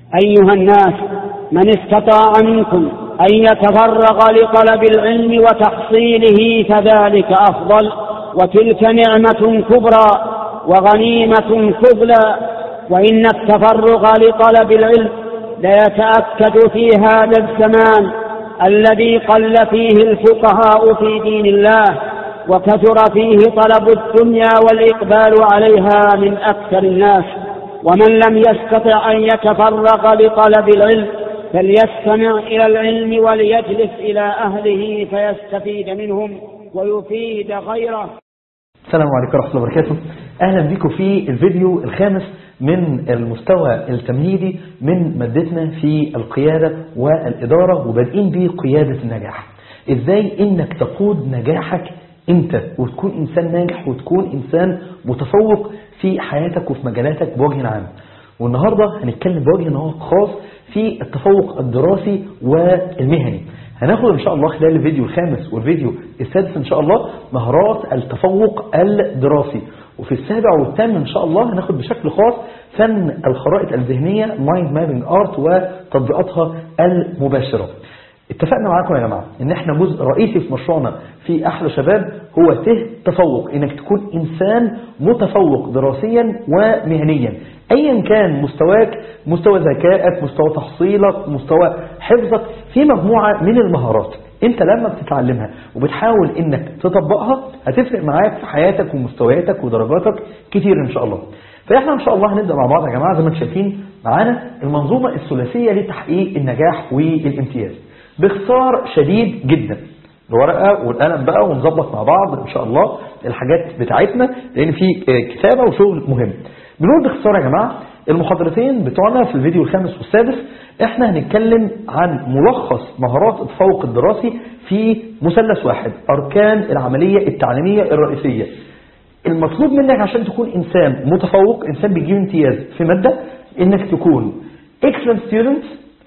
أيها الناس، من استطاع منكم أن يتفرغ لطلب العلم وتحصيله فذلك أفضل، وتلك نعمة كبرى وغنيمة فضلى. وإن التفرغ لطلب العلم ليتأكد في هذا الزمان الذي قل فيه الفقهاء في دين الله، وكثر فيه طلب الدنيا والإقبال عليها من أكثر الناس. ومن لم يستطع أن يتفرغ لطلب العلم فليستمع إلى العلم وليجلس إلى أهله فيستفيد منهم ويفيد غيره. السلام عليكم ورحمة الله وبركاته. أهلا بكم في الفيديو الخامس من المستوى التمهيدي من مادتنا في القيادة والإدارة، وبادئين بقيادة النجاح. إزاي إنك تقود نجاحك أنت وتكون إنسان ناجح وتكون إنسان متفوق في حياتك وفي مجالاتك بوجه عام. والنهاردة هنتكلم بوجه خاص في التفوق الدراسي والمهني. هناخد إن شاء الله خلال الفيديو الخامس والفيديو السادس إن شاء الله مهارات التفوق الدراسي، وفي السابع والثامن إن شاء الله هناخد بشكل خاص فن الخرائط الذهنية Mind Mapping Art وتطبيقاتها المباشرة. اتفقنا معاكم يا جماعة ان احنا جزء رئيسي في مشروعنا في احلى شباب هو تفوق، انك تكون انسان متفوق دراسيا ومهنيا ايا كان مستواك، مستوى ذكائك، مستوى تحصيلك، مستوى حفظك، في مجموعة من المهارات انت لما بتتعلمها وبتحاول انك تطبقها هتفرق معاك في حياتك ومستوياتك ودرجاتك كتير ان شاء الله. فاحنا ان شاء الله هنبدأ مع بعض يا جماعة زي ما انتم شايفين معانا المنظومة الثلاثية لتحقيق النجاح والامتياز باختصار شديد جدا. الورقة والقلم بقى ونظبط مع بعض ان شاء الله الحاجات بتاعتنا لان في كتابة وشغل مهم. بنقول باختصار يا جماعة المحاضرتين بتوعنا في الفيديو الخامس والسادس احنا هنتكلم عن ملخص مهارات التفوق الدراسي في مثلث واحد، اركان العملية التعليمية الرئيسية. المطلوب منك عشان تكون انسان متفوق، انسان بيجيب امتياز في مادة، انك تكون excellent student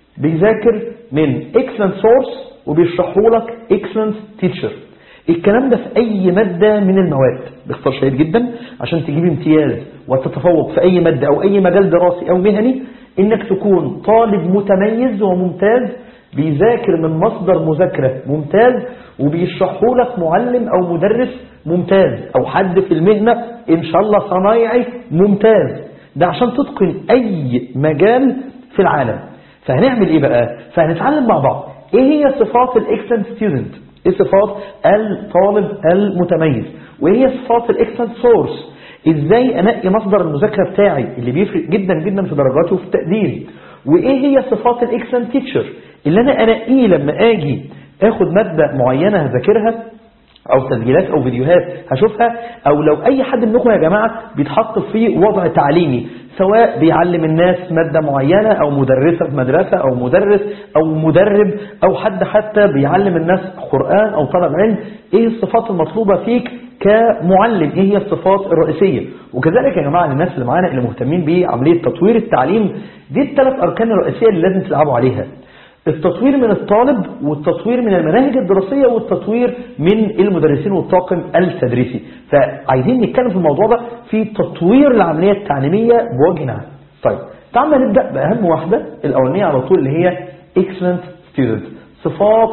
بيذاكر من excellent source وبيشرحوا لك excellent teacher. الكلام ده في اي مادة من المواد باختصار شديد جدا عشان تجيب امتياز وتتفوق في اي مادة او اي مجال دراسي او مهني، انك تكون طالب متميز وممتاز بيذاكر من مصدر مذاكرة ممتاز وبيشرحوا لك معلم او مدرس ممتاز او حد في المهنة ان شاء الله صنايعي ممتاز. ده عشان تتقن اي مجال في العالم. فهنعمل ايه بقى؟ فهنتعلم مع بعض ايه هي صفات الاكسلنت ستودنت، ايه صفات الطالب المتميز، وايه هي صفات الاكسلنت سورس، ازاي انقي مصدر المذاكره بتاعي اللي بيفرق جدا جدا في درجاتي وفي التقدير، وايه هي صفات الاكسلنت تيتشر اللي انا انقيه لما اجي اخد ماده معينه هذاكرها او تسجيلات او فيديوهات هشوفها، او لو اي حد منكم يا جماعه بيتحط في وضع تعليمي سواء بيعلم الناس مادة معينة او مدرسة في مدرسة او مدرس او مدرب او حد حتى بيعلم الناس قرآن او طلب علم، ايه الصفات المطلوبة فيك كمعلم، ايه هي الصفات الرئيسية. وكذلك يا جماعة الناس اللي معانا اللي مهتمين بعملية تطوير التعليم، دي الثلاث اركان الرئيسية اللي لازم تلعبوا عليها: التطوير من الطالب، والتطوير من المناهج الدراسية، والتطوير من المدرسين والطاقم التدريسي. فعايزين نتكلم في الموضوع ده في تطوير العملية التعليمية بوجه عام. طيب تعالوا نبدأ بأهم واحدة الأولانية على طول اللي هي excellent student، صفات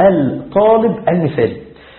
الطالب المثالي.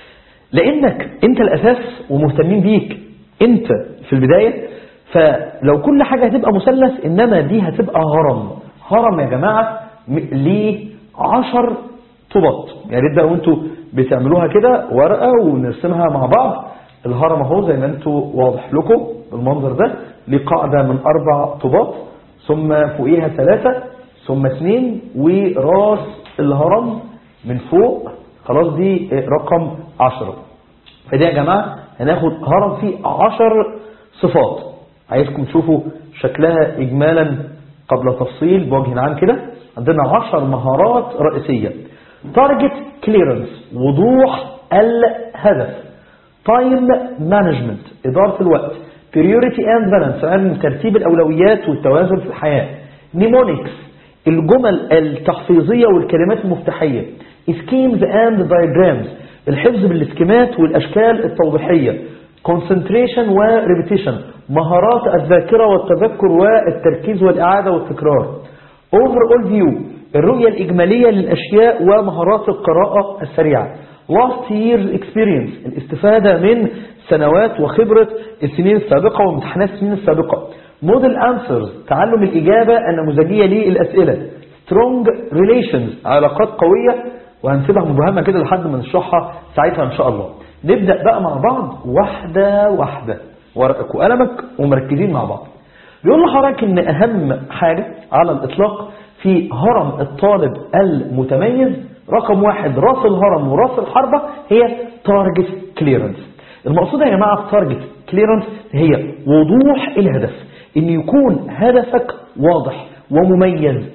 لأنك أنت الأساس ومهتمين بيك أنت في البداية، فلو كل حاجة هتبقى مثلث إنما دي هتبقى هرم يا جماعة ليه 10 طوبات. يا ريت بقى وانتوا بتعملوها كده ورقة ونرسمها مع بعض. الهرم اهو زي ما انتوا واضح لكم بالمنظر ده، ليه قاعدة من 4 طوبات ثم فوقيها 3 ثم 2 وراس الهرم من فوق، خلاص دي رقم 10. فدي يا جماعة هناخد هرم فيه 10 صفات. عايزكم تشوفوا شكلها اجمالا قبل تفصيل بوجه عام كده. عندنا 10 مهارات رئيسية: target clearance وضوح الهدف، time management إدارة الوقت، priority and balance علم ترتيب الأولويات والتوازن في الحياة، mnemonics الجمل التحفيظية والكلمات المفتاحية، schemes and diagrams الحفظ بالاسكيمات والأشكال التوضيحية، concentration و repetition مهارات الذاكرة والتذكر والتركيز والإعادة والتكرار، overall view الرؤية الإجمالية للأشياء ومهارات القراءة السريعة. last year's experience الاستفادة من سنوات وخبرة السنين السابقة وامتحانات السنين السابقة. model answers تعلم الإجابة النموذجية للأسئلة. strong relations علاقات قوية، وهنسيبها مبهمة كده لحد ما نشرحها ساعتها إن شاء الله. نبدأ بقى مع بعض واحدة واحدة، ورقك وقلمك ومركزين مع بعض. بيقول لحضرتك إن أهم حاجة على الإطلاق في هرم الطالب المتميز رقم 1 راس الهرم وراس الحربة هي target clearance. المقصود يا جماعة target clearance هي وضوح الهدف، إن يكون هدفك واضح ومميز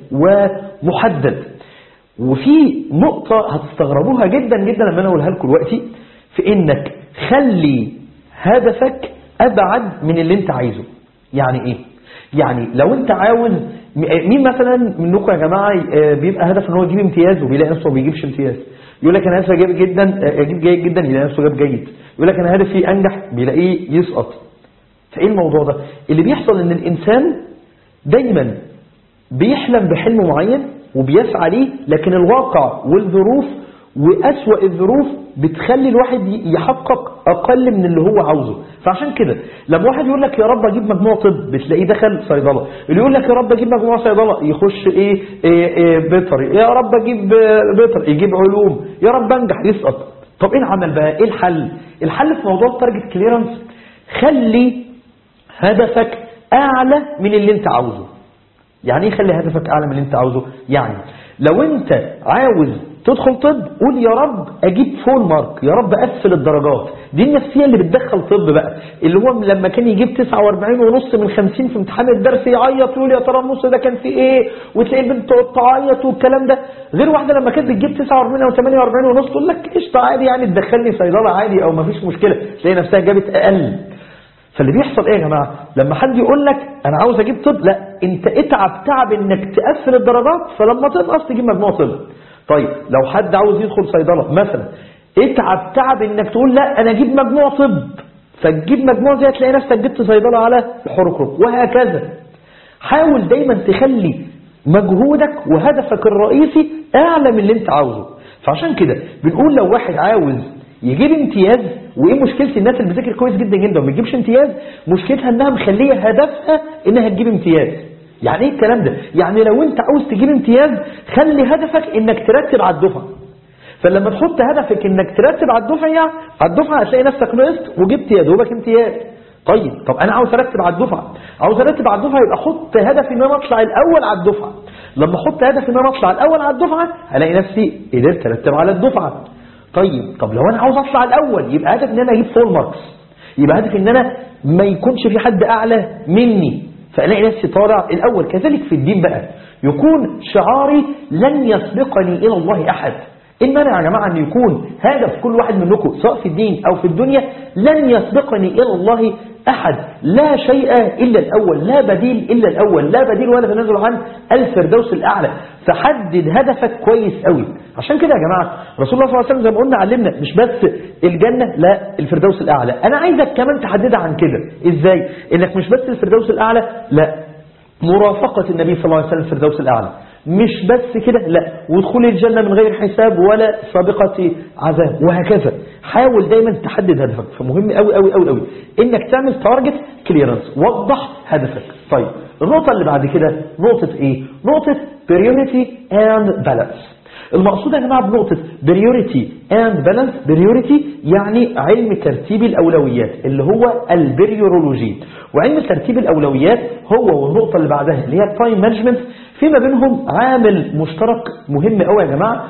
ومحدد. وفي نقطة هتستغربوها جدا جدا لما أنا أقولها لكم دلوقتي، في إنك خلي هدفك أبعد من اللي أنت عايزه. يعني إيه؟ يعني لو أنت عاوز، مين مثلا منكم يا جماعة بيبقى هدف إن هو يجيب امتياز وبيلاقي نفسه ما بيجيبش امتياز؟ يقول لك أنا هدفي أجيب جيد جدا يلاقي نفسه جاب جيد. يقول لك أنا هدفي أنجح بيلاقيه يسقط. فإيه الموضوع ده؟ اللي بيحصل إن الإنسان دايما بيحلم بحلم معين وبيسعى ليه، لكن الواقع والظروف وأسوأ الظروف بتخلي الواحد يحقق أقل من اللي هو عاوزه. فعشان كده لما واحد يقول لك يا رب أجيب مجموع طب بتلاقيه دخل صيدلة، اللي يقول لك يا رب أجيب مجموع صيدلة يخش بيطري، يا رب أجيب بيطري يجيب علوم، يا رب أنجح يسقط. طب إيه العمل بقى؟ إيه الحل؟ الحل في موضوع التارجت كليرنس، خلي هدفك أعلى من اللي أنت عاوزه. يعني ايه خلي هدفك اعلى من اللي انت عاوزه؟ يعني لو انت عاوز تدخل طب قول يا رب اجيب فول مارك، يا رب اقفل الدرجات. دي النفسيه اللي بتدخل طب بقى، اللي هو لما كان يجيب 49.5 من 50 في امتحان الدرس يعيط يقول يا ترى النص ده كان فيه ايه، وتلاقي البنت تعيط والكلام ده. غير واحده لما كانت بتجيب 49 او 48.5 تقول لك قشطه عادي، يعني تدخلني صيدله عادي او ما فيش مشكله، تلاقي نفسها جابت اقل. فاللي بيحصل ايه يا جماعه؟ لما حد يقول لك انا عاوز اجيب طب، لا انت اتعب تعب انك تقفل الدرجات، فلما تنقص تجيب مجموع طب. طيب لو حد عاوز يدخل صيدله مثلا، اتعب تعب انك تقول لا انا اجيب مجموع طب، فتجيب مجموع زي تلاقي نفسك جبت صيدله على الحركرك، وهكذا. حاول دايما تخلي مجهودك وهدفك الرئيسي اعلى من اللي انت عاوزه. فعشان كده بنقول لو واحد عاوز يجيب امتياز، وايه مشكله الناس اللي بتذاكر كويس جدا جدا وما تجيبش امتياز؟ مشكلتها انها مخليه هدفها انها تجيب امتياز. يعني ايه الكلام ده؟ يعني لو انت عاوز تجيب امتياز خلي هدفك انك ترتب على الدفعه. فلما تحط هدفك انك ترتب على الدفعه هتلاقي نفسك نقصت وجبت يا دوبك امتياز. طب انا عاوز ارتب على الدفعه، يبقى احط هدفي ان انا اطلع الاول على الدفعه. لما احط هدفي ان انا اطلع الاول على الدفعه هلاقي نفسي قدرت ارتب على الدفعه. طب لو انا عاوز اطلع الاول يبقى هدفي ان انا اجيب فول ماركس، يبقى هدفي ان انا ما يكونش في حد اعلى مني، فالاقي نفسي طالع الاول. كذلك في الدين بقى يكون شعاري لن يسبقني الى الله احد. المانع يا جماعه ان يكون هدف كل واحد منكم سواء في الدين او في الدنيا لن يسبقني الى الله احد، لا شيء الا الاول، لا بديل الا الاول، لا بديل ولا تنازل عن الفردوس الاعلى. فحدد هدفك كويس قوي. عشان كده يا جماعه رسول الله صلى الله عليه وسلم زي ما قلنا علمنا مش بس الجنه، لا الفردوس الاعلى. انا عايزك كمان تحددها عن كده. ازاي؟ انك مش بس الفردوس الاعلى، لا مرافقه النبي صلى الله عليه وسلم الفردوس الاعلى. مش بس كده، لا ودخول الجنة من غير حساب ولا سابقة عذاب، وهكذا. حاول دايما تحدد هدفك. فمهم قوي قوي قوي قوي انك تعمل تارجت كليرنس، وضح هدفك. طيب النقطة اللي بعد كده نقطة ايه؟ نقطة priority and balance. المقصود يا جماعة بنقطة priority and balance، priority يعني علم ترتيب الأولويات اللي هو البريورولوجي، وعلم ترتيب الأولويات هو والنقطة اللي بعدها اللي هي التايم مانجمنت، فيما بينهم عامل مشترك مهم قوي يا جماعة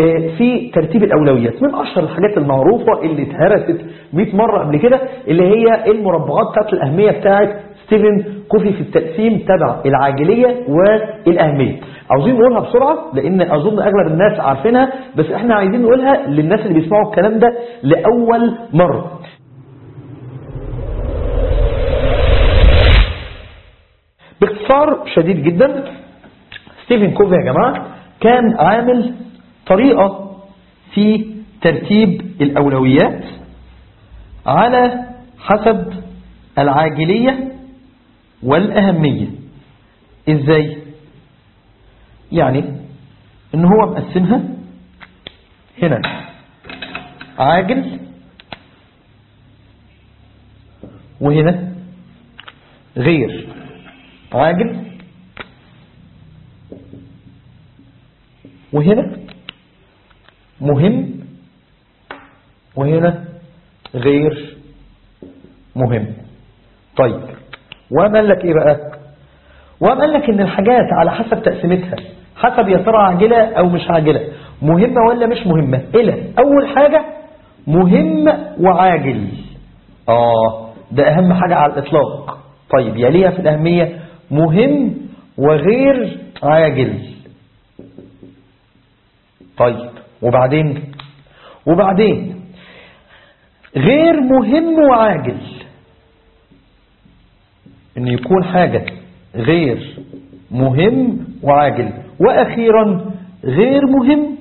في ترتيب الأولويات. من أشهر الحاجات المعروفة اللي اتهرست 100 مرة قبل كده اللي هي المربعات بتاعت الأهمية بتاعت ستيفن كوفي في التقسيم تبع العاجلية والأهمية. عاوزين نقولها بسرعة لأن أظن أغلب الناس عارفينها، بس احنا عايزين نقولها للناس اللي بيسمعوا الكلام ده لأول مرة. باختصار شديد جدا، ستيفن كوفي يا جماعة كان عامل طريقة في ترتيب الأولويات على حسب العاجلية والأهمية. إزاي؟ يعني ان هو مقسمها هنا عاجل وهنا غير عاجل وهنا مهم وهنا غير مهم. طيب وقال لك ايه بقى؟ وقال لك ان الحاجات على حسب تقسيمتها، حسب يا ترى عاجلة او مش عاجلة، مهمة ولا مش مهمة. الى اول حاجة مهم وعاجل، ده اهم حاجة على الاطلاق. طيب يليها في الاهمية مهم وغير عاجل. طيب وبعدين غير مهم وعاجل، ان يكون حاجة غير مهم وعاجل. واخيرا غير مهم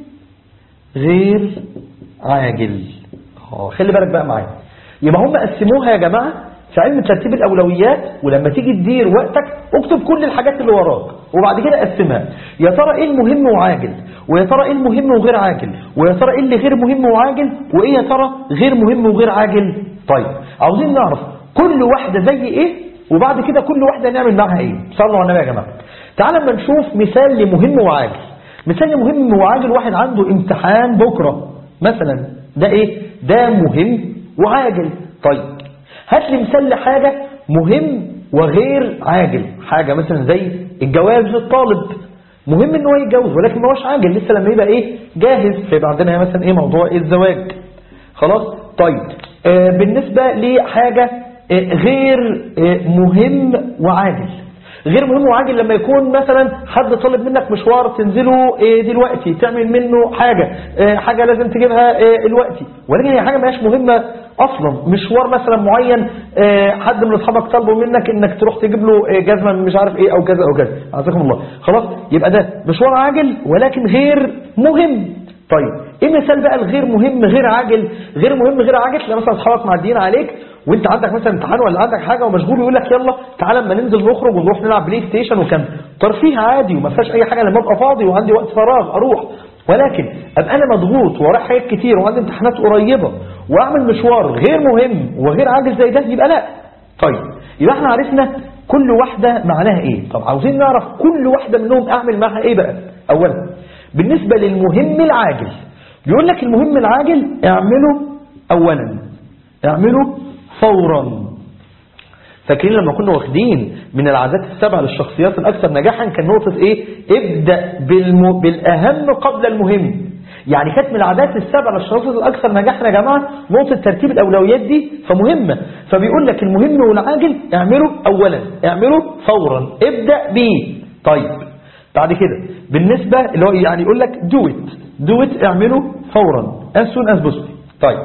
غير عاجل. خلي بالك بقى معايا. يبقى هم قسموها يا جماعة في علم ترتيب الأولويات، ولما تيجي تدير وقتك اكتب كل الحاجات اللي وراك وبعد كده قسمها. يا ترى ايه المهم وعاجل، ويا ترى ايه المهم وغير عاجل، ويا ترى ايه اللي غير مهم وعاجل، وايه يا ترى غير مهم وغير عاجل. طيب عاوزين نعرف كل واحدة زي ايه، وبعد كده كل واحدة نعمل معها ايه. صلوا على النبي يا جماعة. تعال اما نشوف مثال لمهم وعاجل. مثال لمهم وعاجل، واحد عنده امتحان بكرة مثلا، ده ايه؟ ده مهم وعاجل. طيب هات لي مثال لحاجة مهم وغير عاجل. حاجة مثلا زي الجواز للطالب، مهم ان هو يتجوز ولكن ما هوش عاجل لسه لما يبقى ايه جاهز. فيبقى عندنا مثلا ايه موضوع الزواج. خلاص. طيب بالنسبة لحاجة غير مهم وعاجل. غير مهم وعاجل لما يكون مثلا حد طالب منك مشوار تنزله دلوقتي، تعمل منه حاجة لازم تجيبها دلوقتي، ولكن هي حاجة ماهيش مهمة اصلا. مشوار مثلا معين، حد من اصحابك طلبوا منك انك تروح تجيب له جزمه مش عارف ايه او كذا او كذا، عزكم الله. خلاص يبقى ده مشوار عاجل ولكن غير مهم. طيب ايه مثال بقى الغير مهم غير عاجل؟ غير مهم غير عاجل لما مثلا اصحابك معديين عليك وانت عندك مثلا امتحان ولا عندك حاجه ومشغول، يقول لك يلا تعالى اما ننزل نخرج ونروح نلعب بلاي ستيشن، وكان ترفيه عادي وما فيهاش اي حاجه لما ابقى فاضي وعندي وقت فراغ اروح. ولكن ابقى انا مضغوط ورايا حاجات كتير وعندي امتحانات قريبه واعمل مشوار غير مهم وغير عاجل زي ده، يبقى لا. طيب يبقى احنا عرفنا كل واحده معناها ايه. طب عاوزين نعرف كل واحده منهم اعمل معها ايه بقى. اولا بالنسبه للمهم العاجل، بيقول لك المهم العاجل اعمله اولا، اعمله فورا. فاكرين لما كنا واخدين من العادات السبع للشخصيات الاكثر نجاحا كان نقطه ايه؟ ابدا بالاهم قبل المهم. يعني كانت من العادات السبع للشخصيات الاكثر نجاحا يا جماعه نقطه ترتيب الاولويات دي فمهمه. فبيقول لك المهم والعاجل اعمله اولا، اعمله فورا، ابدا بيه. طيب بعد كده بالنسبه اللي هو يعني يقول لك do it اعمله فورا as soon as possible. طيب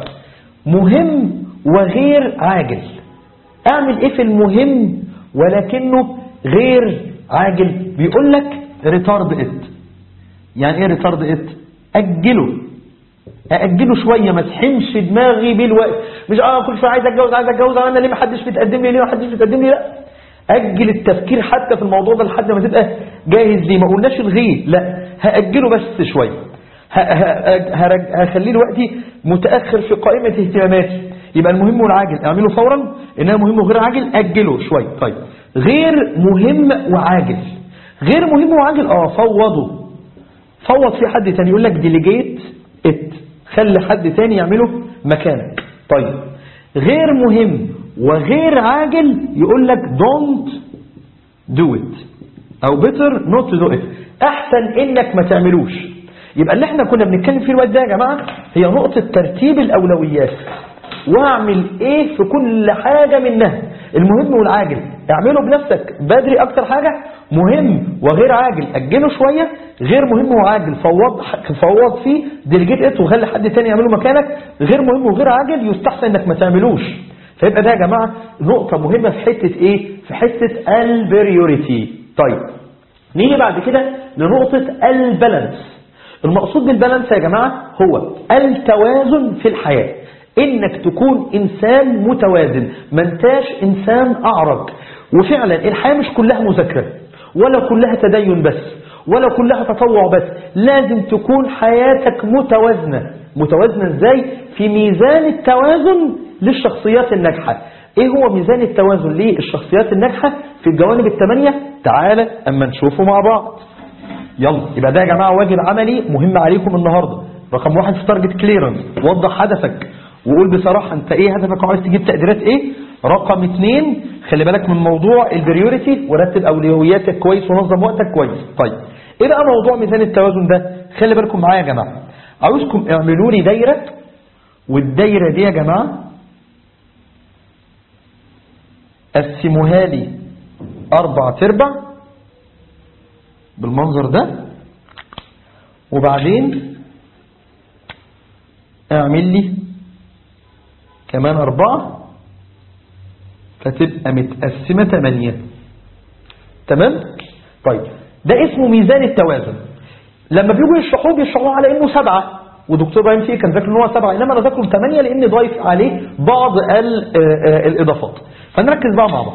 مهم وغير عاجل، اعمل ايه في المهم ولكنه غير عاجل؟ بيقول لك retard it. يعني ايه retard it؟ اجله شويه، ما تحمش دماغي بالوقت. مش كل شويه عايز اتجوز انا ليه ما حدش بيتقدم لي، لا، اجل التفكير حتى في الموضوع ده لحد ما تبقى جاهز ليه. ما قلناش الغيه، لا، هاجله بس شويه، هخليه دلوقتي متاخر في قائمه اهتماماتي. يبقى المهم والعاجل اعمله فورا، انما مهم وغير عاجل اجله شويه. طيب غير مهم وعاجل، غير مهم وعاجل فوض في حد تاني. يقول لك delegate it، خلي حد تاني يعمله مكانك. طيب غير مهم وغير عاجل يقول لك don't do it او better not to do it، احسن انك ما تعملوش. يبقى اللي احنا كنا بنتكلم فيه الوقت ده يا جماعه هي نقطه ترتيب الاولويات، واعمل ايه في كل حاجه منها. المهم والعاجل اعمله بنفسك بدري اكتر حاجه، مهم وغير عاجل اجله شويه، غير مهم وعاجل فوض فيه ديليجيت ات وخلي حد تاني يعمله مكانك، غير مهم وغير عاجل يستحسن انك ما تعملوش. فيبقى ده يا جماعه نقطه مهمه في حته ايه؟ في حته البريوريتي. طيب نيجي بعد كده لنقطه البالانس. المقصود بالبالانس يا جماعه هو التوازن في الحياه، انك تكون انسان متوازن، ما انتاش انسان اعرج. وفعلا الحياة مش كلها مذاكرة ولا كلها تدين بس، ولا كلها تطوع بس، لازم تكون حياتك متوازنة. متوازنة ازاي؟ في ميزان التوازن للشخصيات الناجحة. ايه هو ميزان التوازن للشخصيات الناجحة في الجوانب الثمانية؟ تعالى اما نشوفه مع بعض. يلا، يبقى ده يا جماعة واجب عملي مهم عليكم النهاردة. رقم 1 في تارجت كليرنس، وضح هدفك وقول بصراحة انت ايه هدفك وعايز تجيب تقديرات ايه. رقم 2 خلي بالك من موضوع البريوريتي ورتب اولوياتك كويس ونظم وقتك كويس. طيب ايه بقى موضوع ميزان التوازن ده؟ خلي بالكم معايا يا جماعة، عاوزكم اعملوا لي دايرة، والدايرة دي يا جماعة قسموها لي 4/4 بالمنظر ده، وبعدين اعمل لي كمان 4 فتبقى متقسمة 8. تمام؟ طيب ده اسمه ميزان التوازن. لما بيجوا يشرحوه بيشرحوه على انه 7، ودكتور ابراهيم فيه كان ذاكر ان هو 7، انما انا ذاكره 8 لان ضايف عليه بعض الاضافات. فنركز بقى مع بعض.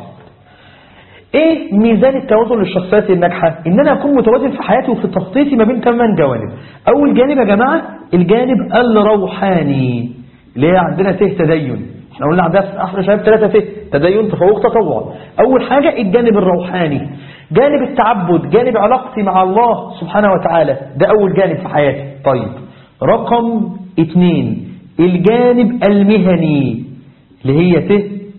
ايه ميزان التوازن للشخصيات الناجحه؟ ان انا اكون متوازن في حياتي وفي تخطيطي ما بين 8 جوانب. اول جانب يا جماعه الجانب الروحاني، اللي هي عندنا تدين. احنا قلنا عندنا احنا شباب 3 تدين، تفوق، تطوع. اول حاجه الجانب الروحاني، جانب التعبد، جانب علاقتي مع الله سبحانه وتعالى، ده اول جانب في حياتي. طيب رقم 2 الجانب المهني، اللي هي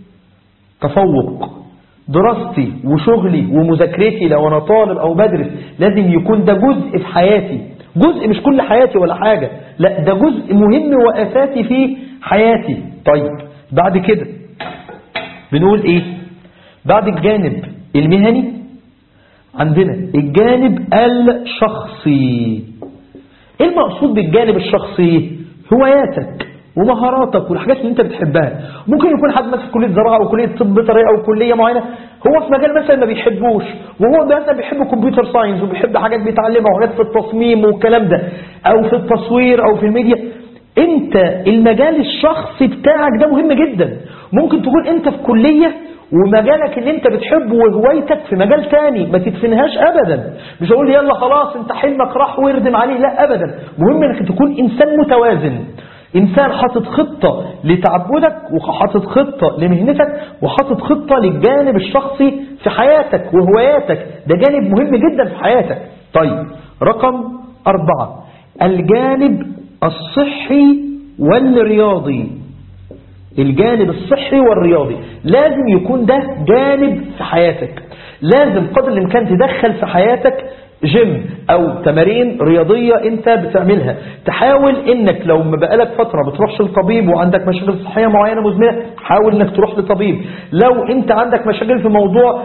تفوق، دراستي وشغلي ومذاكرتي. لو انا طالب او بدرس لازم يكون ده جزء في حياتي، جزء مش كل حياتي ولا حاجة، لا ده جزء مهم واساسي في حياتي. طيب بعد كده بنقول ايه؟ بعد الجانب المهني عندنا الجانب الشخصي. ايه المقصود بالجانب الشخصي؟ هواياتك ومهاراتك والحاجات اللي انت بتحبها. ممكن يكون حد مثلا في كليه زراعه او كليه طب بطريقه او كليه معينه هو في مجال مثلا ما بيحبوش، وهو مثلا بيحب كمبيوتر ساينس وبيحب حاجات بيتعلمها وحاجات في التصميم والكلام ده، او في التصوير او في الميديا. انت المجال الشخصي بتاعك ده مهم جدا. ممكن تكون انت في كليه ومجالك اللي انت بتحبه وهوايتك في مجال تاني، ما تدفنهاش ابدا. مش هقول يلا خلاص انت حلمك راح واردم عليه، لا ابدا. مهم انك تكون انسان متوازن، إنسان حاطط خطة لتعبدك وحاطط خطة لمهنتك وحاطط خطة للجانب الشخصي في حياتك وهواياتك. ده جانب مهم جدا في حياتك. طيب رقم 4 الجانب الصحي والرياضي. الجانب الصحي والرياضي لازم يكون ده جانب في حياتك. لازم قدر الإمكان تدخل في حياتك جيم او تمارين رياضية انت بتعملها. تحاول انك لو ما بقالك فترة بتروحش للطبيب وعندك مشاكل صحية معينة مزمنة، حاول انك تروح لطبيب. لو انت عندك مشاكل في موضوع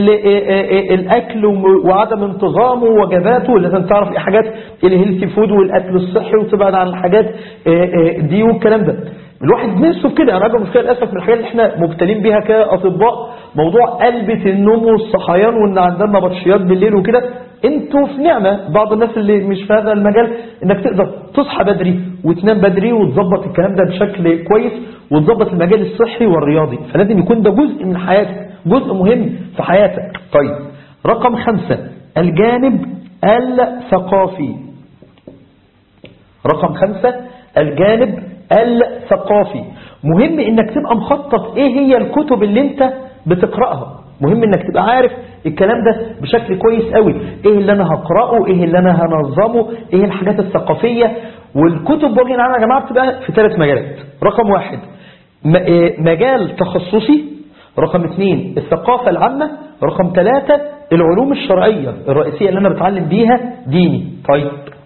الاكل وعدم انتظامه ووجباته، لازم تعرف ايه حاجات الهيلثي فود والاكل الصحي وتبعد عن الحاجات دي والكلام ده. الواحد نفسه في كده. انا عندي مشكله للاسف من الحاجات اللي احنا مبتلين بيها كاطباء، موضوع قلبة النوم والصحيان وان عندنا بطشيات بالليل وكده. انتوا في نعمة، بعض الناس اللي مش في هذا المجال، انك تقدر تصحى بدري وتنام بدري وتظبط الكلام ده بشكل كويس وتظبط المجال الصحي والرياضي. فلازم يكون ده جزء من حياتك، جزء مهم في حياتك. طيب رقم 5 الجانب الثقافي. رقم 5 الجانب الثقافي. مهم انك تبقى مخطط ايه هي الكتب اللي انت بتقرأها. مهم انك تبقى عارف الكلام ده بشكل كويس قوي، ايه اللي انا هقرأه، ايه اللي انا هنظمه، ايه الحاجات الثقافية. والكتب بوجه عام يا جماعة بتبقى في 3 مجالات. رقم 1 مجال تخصصي، رقم 2 الثقافة العامة، رقم 3 العلوم الشرعية الرئيسية اللي انا بتعلم بيها ديني. طيب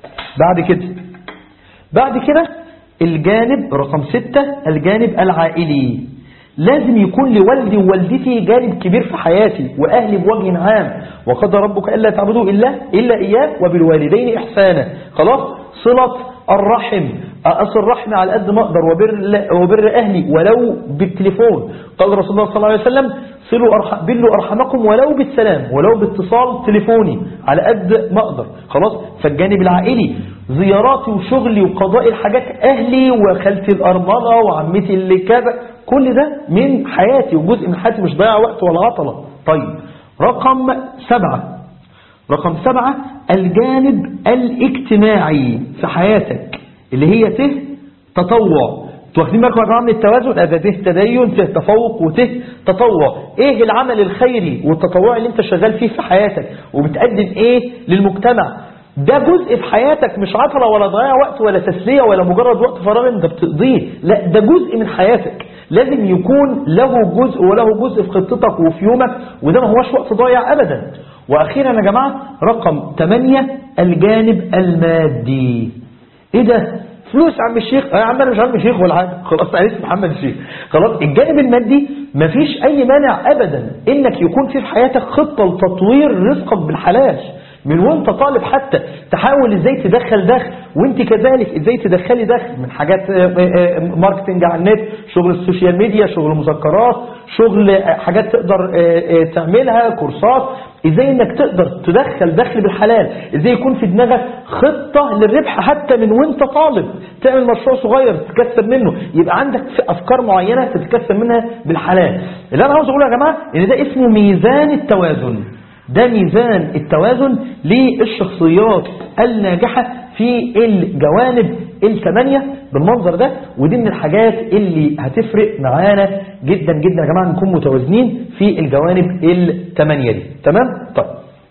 بعد كده الجانب رقم 6 الجانب العائلي. لازم يكون لوالدي ووالدتي جانب كبير في حياتي وأهلي بوجه عام. وقضى ربك ألا تعبدوا إلا إياه وبالوالدين إحسانا. خلاص صلة الرحم، أصل الرحم على قد ما أقدر وبر أهلي ولو بالتليفون. قال رسول الله صلى الله عليه وسلم بلوا أرحمكم ولو بالسلام، ولو باتصال تليفوني على قد ما أقدر. خلاص. فالجانب العائلي زياراتي وشغلي وقضاء الحاجات أهلي وخالتي الأرملة وعمتي اللي كذا، كل ده من حياتي وجزء من حياتي، مش ضيع وقت ولا عطلة. طيب رقم 7 رقم 7 الجانب الاجتماعي في حياتك اللي هي تطوع. واخدين بالكم يا جماعه من التوازن؟ ده تدين، تفوق، تطوع. ايه العمل الخيري والتطوعي اللي انت شغال فيه في حياتك وبتقدم ايه للمجتمع؟ ده جزء في حياتك، مش عطلة ولا ضياع وقت ولا تسلية ولا مجرد وقت فراغ انت بتقضيه، لا ده جزء من حياتك، لازم يكون له جزء وله جزء في خطتك وفي يومك، وده ما هوش وقت ضايع ابدا. واخيرا يا جماعة رقم 8 الجانب المادي. ايه ده؟ فلوس عم الشيخ؟ يا عم انا مش عم الشيخ ولا حاجه، خلاص انا اسمي محمد الشيخ. خلاص الجانب المادي مفيش اي مانع ابدا انك يكون في حياتك خطه لتطوير رزقك بالحلال من وانت طالب، حتى تحاول ازاي تدخل دخل، وانت كذلك ازاي تدخلي دخل من حاجات ماركتنج على النت، شغل السوشيال ميديا، شغل مذكرات، شغل حاجات تقدر تعملها، كورسات، ازاي انك تقدر تدخل دخل بالحلال، ازاي يكون في دماغك خطة للربح حتى من وانت طالب، تعمل مشروع صغير تتكسب منه، يبقى عندك افكار معينة تتكسب منها بالحلال. اللي انا عاوز اقوله يا جماعة ان ده اسمه ميزان التوازن. ده ميزان التوازن للشخصيات الناجحة في الجوانب 8 بالمنظر ده، ودي من الحاجات اللي هتفرق معانا جدا جدا يا جماعة نكون متوازنين في الجوانب 8 دي. تمام؟ طيب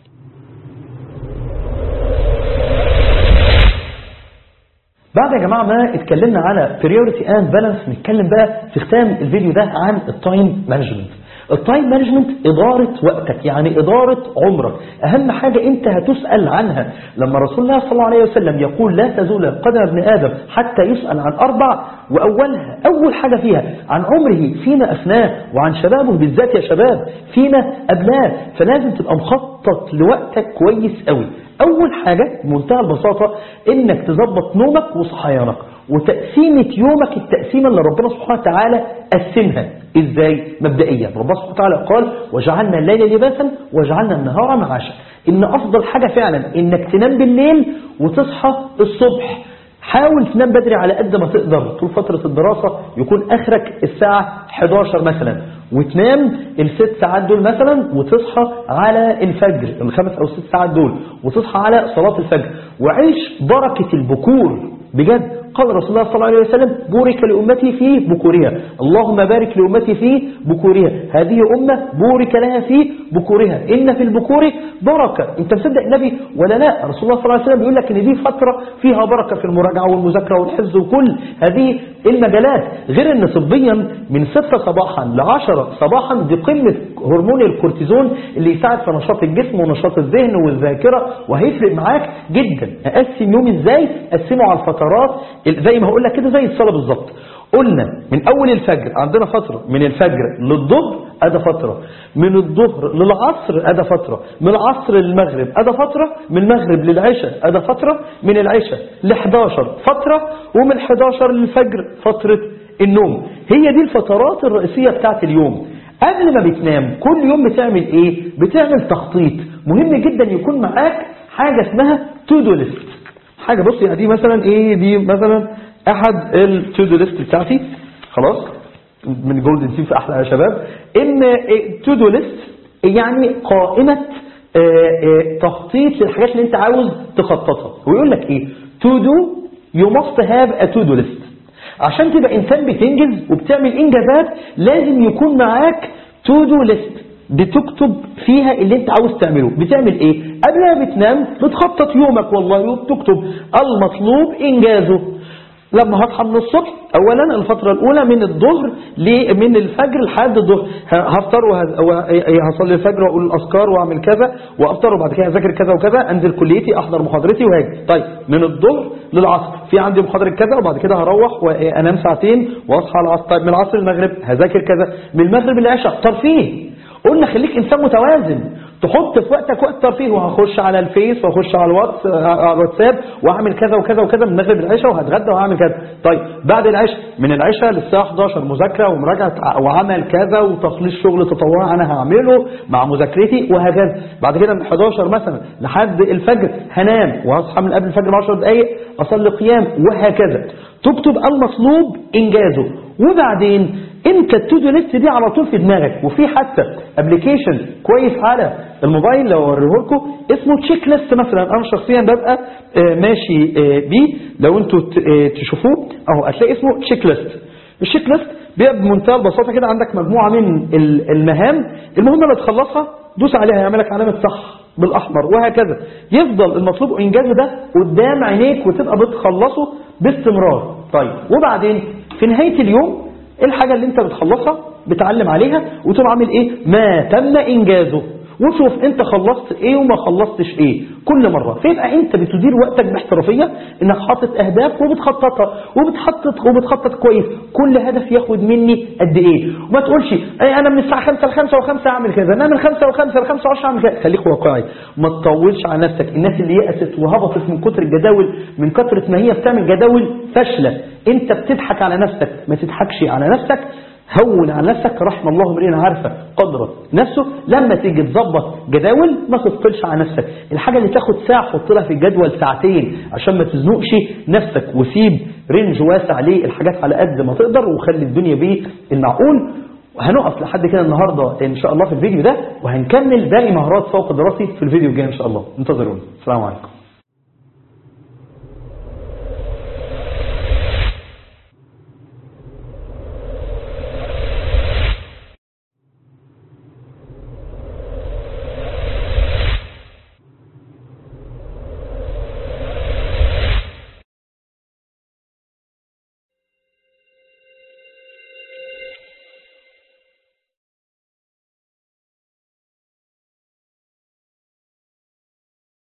بعد يا جماعة ما اتكلمنا على priority and balance، نتكلم بقى في ختام الفيديو ده عن التايم مانجمنت. التايم مانجمنت إدارة وقتك، يعني إدارة عمرك، أهم حاجة أنت هتسأل عنها. لما رسول الله صلى الله عليه وسلم يقول لا تزول قدم ابن آدم حتى يسأل عن 4، وأولها أول حاجة فيها عن عمره فيما أفناه، وعن شبابه بالذات يا شباب فيما أبلاه، فلازم تبقى مخطط لوقتك كويس قوي. أول حاجة بمنتهى البساطة إنك تظبط نومك وصحيانك وتقسيمة يومك، التقسيمة اللي ربنا سبحانه وتعالى قسمها. إزاي؟ مبدئيا ربنا سبحانه وتعالى قال وجعلنا الليل لباسا وجعلنا النهار معاشا، إن أفضل حاجة فعلا إنك تنام بالليل وتصحى الصبح. حاول تنام بدري على قد ما تقدر طول فترة الدراسة، يكون آخرك الساعة 11 مثلا، وتنام ال6 ساعات دول مثلا، وتصحى على الفجر ال5 أو 6 ساعات دول، وتصحى على صلاة الفجر، وعيش بركة البكور بجد. قال رسول الله صلى الله عليه وسلم بورك لأمتي في بكورها، اللهم بارك لأمتي في بكورها، هذه أمة بورك لها في بكورها، إن في البكور بركة. انت مصدق النبي ولا لا؟ رسول الله صلى الله عليه وسلم بيقول لك ان دي فترة فيها بركة في المراجعة والمذاكرة والحفظ وكل هذه المجالات، غير ان طبيا من 6 صباحا ل 10 صباحا دي قمة هرمون الكورتيزون اللي يساعد في نشاط الجسم ونشاط الذهن والذاكرة، وهيفرق معاك جدا. اقسم يومي ازاي؟ قسمه على الفترات زي ما هقول لك كده، زي الصلاة بالظبط. قلنا من اول الفجر عندنا فترة، من الفجر للظهر ادى فترة، من الظهر للعصر ادى فترة، من العصر للمغرب ادى فترة، من المغرب للعشاء ادى فترة، من العشاء ل11 فترة، ومن 11 للفجر فترة النوم. هي دي الفترات الرئيسية بتاعت اليوم. قبل ما بتنام كل يوم بتعمل ايه؟ بتعمل تخطيط. مهم جدا يكون معاك حاجة اسمها تو دو ليست. حاجة بص يعني دي مثلا ايه، دي مثلا احد التو دو ليست بتاعتي، خلاص من جولدن تيم في احلى يا شباب، ان تو دو ليست يعني قائمة تخطيط للحاجات اللي انت عاوز تخططها. ويقول لك ايه؟ تو دو يو ماست هاف ا تو دو ليست. عشان تبقى انسان بتنجز وبتعمل انجازات لازم يكون معاك تو دو ليست بتكتب فيها اللي انت عاوز تعمله. بتعمل ايه؟ قبل ما بتنام بتخطط يومك والله، وبتكتب المطلوب انجازه. لما هصحى من الصبح اولا الفترة الاولى من الظهر من الفجر لحد الظهر هفطر وهصلي الفجر واقول الاذكار واعمل كذا وافطر، وبعد كده اذاكر كذا وكذا، انزل كليتي احضر محاضرتي وهاجي. طيب من الظهر للعصر في عندي محاضرة كذا، وبعد كده هروح وانام ساعتين واصحى على العصر. طيب من العصر للمغرب هذاكر كذا، من المغرب للعشاء ترفيه. قلنا خليك انسان متوازن، تحط في وقتك وقت ترفيه، وهخش على الفيس وهخش على الواتساب واعمل كذا وكذا وكذا من المغرب للعشاء، وهتغدى وهعمل كذا. طيب بعد العشاء من العشاء للساعه 11 مذاكره ومراجعه وعمل كذا وتخليص شغل تطوعي انا هعمله مع مذاكرتي وهكذا. بعد كده من 11 مثلا لحد الفجر هنام، وهصحى من قبل الفجر ب10 دقائق اصلي قيام، وهكذا. تكتب المطلوب انجازه. وبعدين انت التو دو ليست دي على طول في دماغك. وفي حتى ابلكيشن كويس على الموبايل لو اوريه لكم اسمه تشيك ليست مثلا، انا شخصيا ببقى ماشي بيه، لو انتوا تشوفوه اهو هتلاقي اسمه تشيك ليست. التشيك ليست بيبقى بمنتهى البساطه كده عندك مجموعه من المهام، المهمه اللي تخلصها دوس عليها يعمل لك علامه صح بالاحمر وهكذا، يفضل المطلوب انجازه ده قدام عينيك وتبقى بتخلصه باستمرار. طيب وبعدين في نهايه اليوم الحاجه اللي انت بتخلصها بتعلم عليها وتبقى عامل ايه ما تم انجازه، وشوف انت خلصت ايه وما خلصتش ايه كل مرة. فيبقى انت بتدير وقتك باحترافية، انك حاطط اهداف وبتخططها وبتخطط كويس، كل هدف ياخد مني قد ايه، وما تقولش انا من الساعة 5 ل 5 و5 اعمل كذا، انا من 5 و5 ل 5 اعمل كذا. خليك واقعي، ما تطولش على نفسك. الناس اللي يأست وهبطت من كتر الجداول، من كترة ما هي بتعمل جداول فاشلة، انت بتضحك على نفسك، ما تضحكش على نفسك، هون على نفسك. رحم الله امرئ عارفه قدره نفسه. لما تيجي تظبط جداول ما تثقلش على نفسك، الحاجه اللي تاخد ساعه حط لها في الجدول ساعتين عشان ما تزنقش نفسك، وسيب رينج واسع للحاجات على قد ما تقدر، وخلي الدنيا بيه المعقول. هنقف لحد كده النهارده ان شاء الله في الفيديو ده، وهنكمل باقي مهارات فوق الدراسي في الفيديو الجاي ان شاء الله. انتظرونا. السلام عليكم.